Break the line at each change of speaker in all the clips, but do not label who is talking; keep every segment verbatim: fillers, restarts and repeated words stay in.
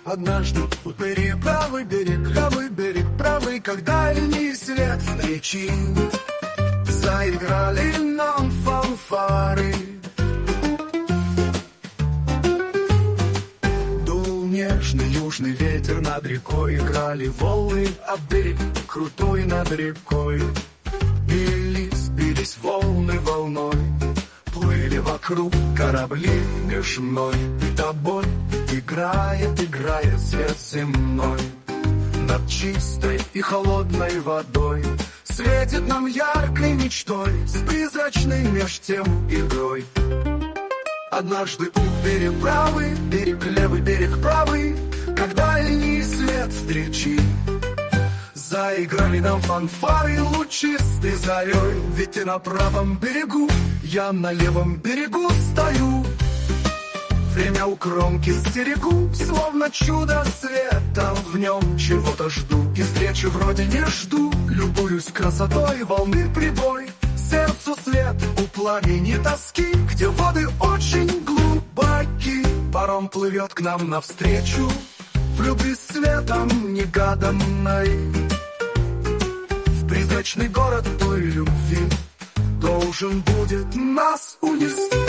Однажды у переправы берег, правый берег, правый, когда дальний свет встречи заиграли нам фанфары. Дул нежный южный ветер, над рекой играли волны, а берег крутой над рекой. Бились, бились волны волной, плыли вокруг корабли меж мной и тобой. Играет, играет свет земной над чистой и холодной водой. Светит нам яркой мечтой с призрачной меж тем игрой. Однажды у переправы, берег левый, берег правый, когда дальний свет встречи заиграли нам фанфары лучистой зарей. Ведь ты на правом берегу, я на левом берегу стою. Время у кромки стерегу, словно чудо света. В нем чего-то жду, и встречи вроде не жду. Любуюсь красотой волны прибой, сердцу свет у пламени тоски, где воды очень глубоки. Паром плывет к нам навстречу, в любви светом негаданной. В призрачный город той любви должен будет нас унести.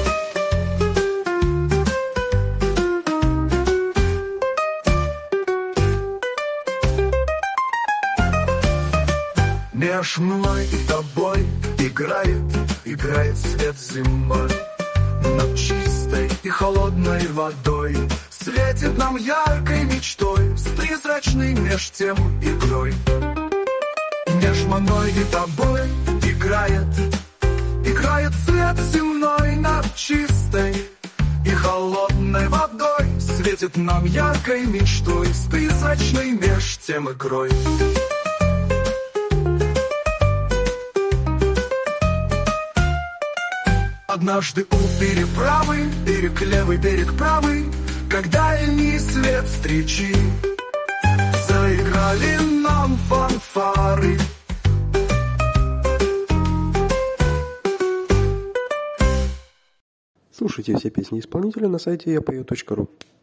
Меж мной и тобой играет, играет свет земной над чистой и холодной водой. Светит нам яркой мечтой с призрачной меж тем игрой. Меж мной и тобой играет, играет свет земной над чистой и холодной водой. Светит нам яркой мечтой с призрачной меж тем игрой. Однажды у переправы, берег левый, берег правый, когда дальний свет встречи заиграли нам фанфары.
Слушайте все песни исполнителя на сайте я пою точка ру.